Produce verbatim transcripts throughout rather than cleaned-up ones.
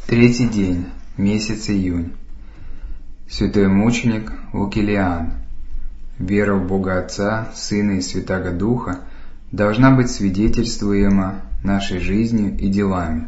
Третий день, месяц июнь. Святой мученик Лукилиан. Вера в Бога Отца, Сына и Святаго Духа должна быть свидетельствуема нашей жизнью и делами.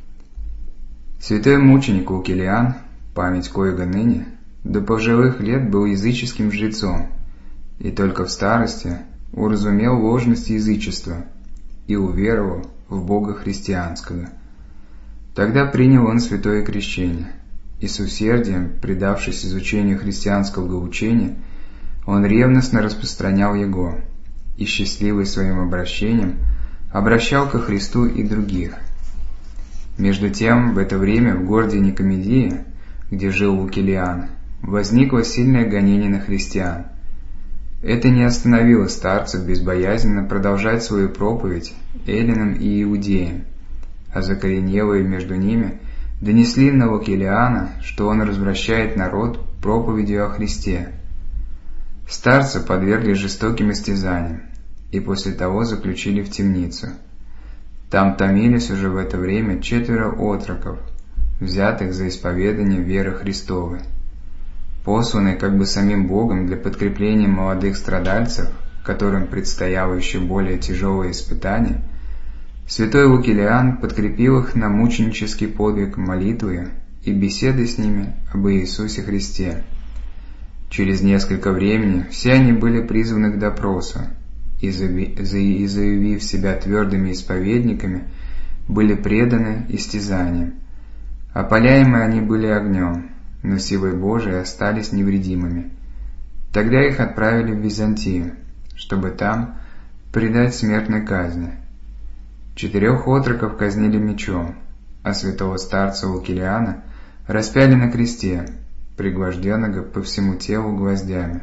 Святой мученик Лукилиан, память коего ныне, до пожилых лет был языческим жрецом, и только в старости уразумел ложность язычества и уверовал в Бога христианского. Тогда принял он святое крещение, и с усердием, предавшись изучению христианского учения, он ревностно распространял его, и счастливый своим обращением обращал ко Христу и других. Между тем, в это время в городе Никомедии, где жил Лукилиан, возникло сильное гонение на христиан. Это не остановило старцев безбоязненно продолжать свою проповедь эллинам и иудеям, а закоренелые между ними донесли на Лукилиана, что он развращает народ проповедью о Христе. Старца подвергли жестоким истязаниям и после того заключили в темницу. Там томились уже в это время четверо отроков, взятых за исповедание веры Христовой. Посланный как бы самим Богом для подкрепления молодых страдальцев, которым предстояло еще более тяжелое испытание, святой Лукилиан подкрепил их на мученический подвиг молитвою и беседой с ними об Иисусе Христе. Через несколько времени все они были призваны к допросу, и, заявив себя твердыми исповедниками, были преданы истязаниям. Опаляемые они были огнем, но силой Божией остались невредимыми. Тогда их отправили в Византию, чтобы там предать смертной казни. Четырех отроков казнили мечом, а святого старца Лукилиана распяли на кресте, пригвожденного по всему телу гвоздями.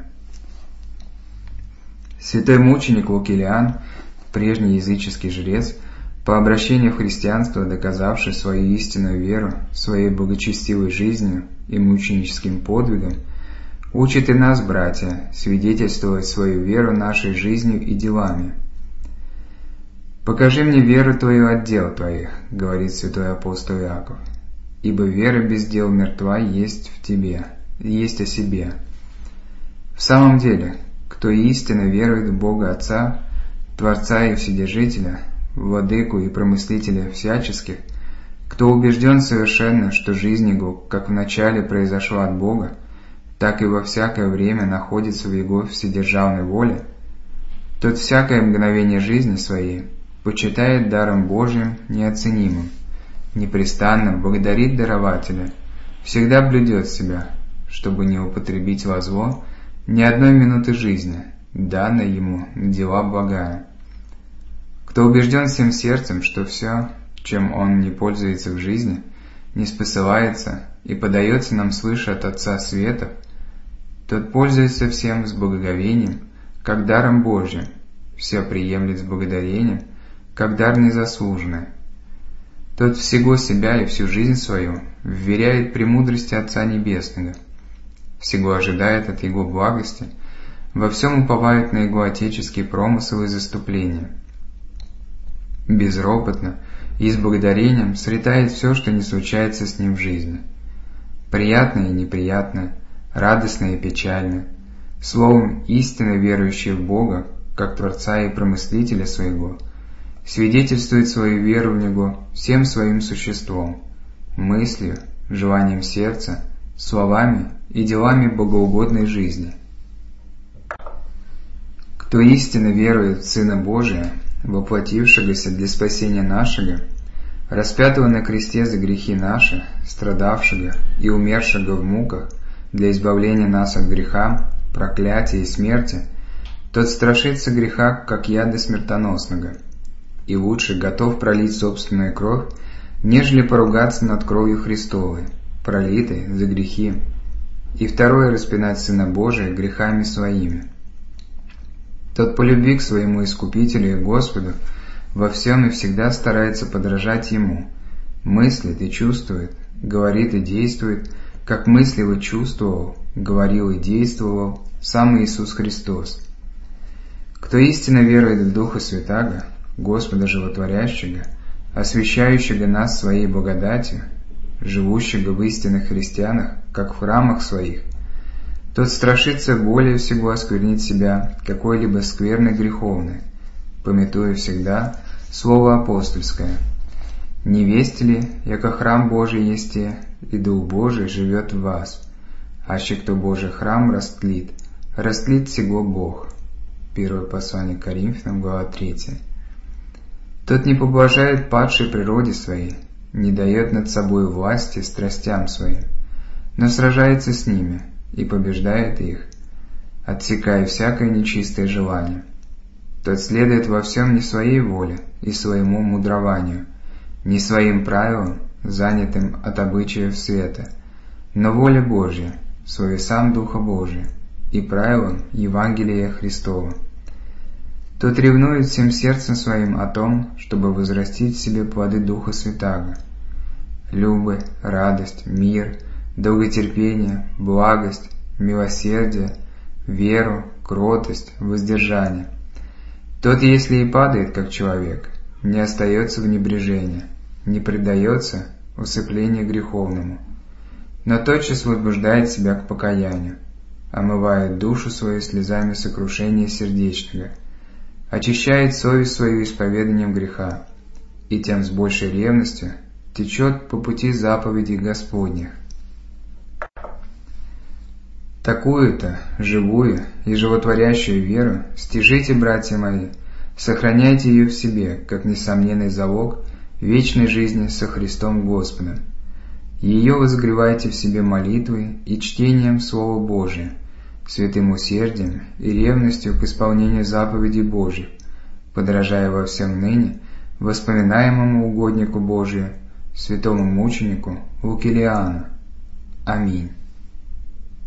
Святой мученик Лукилиан, прежний языческий жрец, по обращению в христианство доказавший свою истинную веру своей благочестивой жизнью и мученическим подвигом, учит и нас, братья, свидетельствовать свою веру нашей жизнью и делами. «Покажи мне веру твою от дел твоих», — говорит святой апостол Иаков, «ибо вера без дел мертва есть в тебе, есть о себе». В самом деле, кто истинно верует в Бога Отца, Творца и Вседержителя, Владыку и Промыслителя всяческих, кто убежден совершенно, что жизнь его как вначале произошла от Бога, так и во всякое время находится в Его вседержавной воле, тот всякое мгновение жизни своей почитает даром Божиим неоценимым, непрестанно благодарит дарователя, всегда блюдет себя, чтобы не употребить во зло ни одной минуты жизни, данной ему на дела благая. Кто убежден всем сердцем, что все, чем он не пользуется в жизни, не спосылается и подается нам свыше от Отца Светов, тот пользуется всем с благоговением, как даром Божьим, все приемлет с благодарением, как дар незаслуженный. Тот всего себя и всю жизнь свою вверяет премудрости Отца Небесного, всего ожидает от Его благости, во всем уповает на Его отеческие промыслы и заступления. Безропотно и с благодарением сретает все, что не случается с ним в жизни. Приятное и неприятное, радостное и печальное, словом, истинно верующий в Бога, как Творца и Промыслителя своего, свидетельствует свою веру в Него всем своим существом, мыслью, желанием сердца, словами и делами богоугодной жизни. Кто истинно верует в Сына Божия, воплотившегося для спасения нашего, распятого на кресте за грехи наши, страдавшего и умершего в муках для избавления нас от греха, проклятия и смерти, тот страшится греха, как яда смертоносного, и лучше готов пролить собственную кровь, нежели поругаться над кровью Христовой, пролитой за грехи, и второе распинать Сына Божия грехами своими. Тот по любви к своему Искупителю и Господу во всем и всегда старается подражать Ему, мыслит и чувствует, говорит и действует, как мыслил и чувствовал, говорил и действовал сам Иисус Христос. Кто истинно верует в Духа Святаго, Господа Животворящего, освящающего нас Своей благодатью, живущего в истинных христианах, как в храмах своих, тот страшится более всего осквернить себя какой-либо скверной греховной, памятуя всегда слово апостольское: «Не весть ли, яко храм Божий есте, и Дух Божий живет в вас, аще кто Божий храм растлит, растлит сего Бог». Первое послание к Коринфянам, глава третья. Тот не поблажает падшей природе своей, не дает над собой власти страстям своим, но сражается с ними и побеждает их, отсекая всякое нечистое желание. Тот следует во всем не своей воле и своему мудрованию, не своим правилам, занятым от обычаев света, но воле Божьей, словесам Духа Божия и правилам Евангелия Христова. Тот ревнует всем сердцем своим о том, чтобы возрастить в себе плоды Духа Святаго: любовь, радость, мир, долготерпение, благость, милосердие, веру, кротость, воздержание. Тот, если и падает, как человек, не остается в небрежении, не предается усыплению греховному, но тотчас возбуждает себя к покаянию, омывает душу свою слезами сокрушения сердечного, очищает совесть свою исповеданием греха, и тем с большей ревностью течет по пути заповедей Господних. Такую-то живую и животворящую веру стяжите, братья мои, сохраняйте ее в себе, как несомненный залог вечной жизни со Христом Господом. Ее возгревайте в себе молитвой и чтением Слова Божия, святым усердием и ревностью к исполнению заповедей Божьих, подражая во всем ныне воспоминаемому угоднику Божию, святому мученику Вукелиану. Аминь.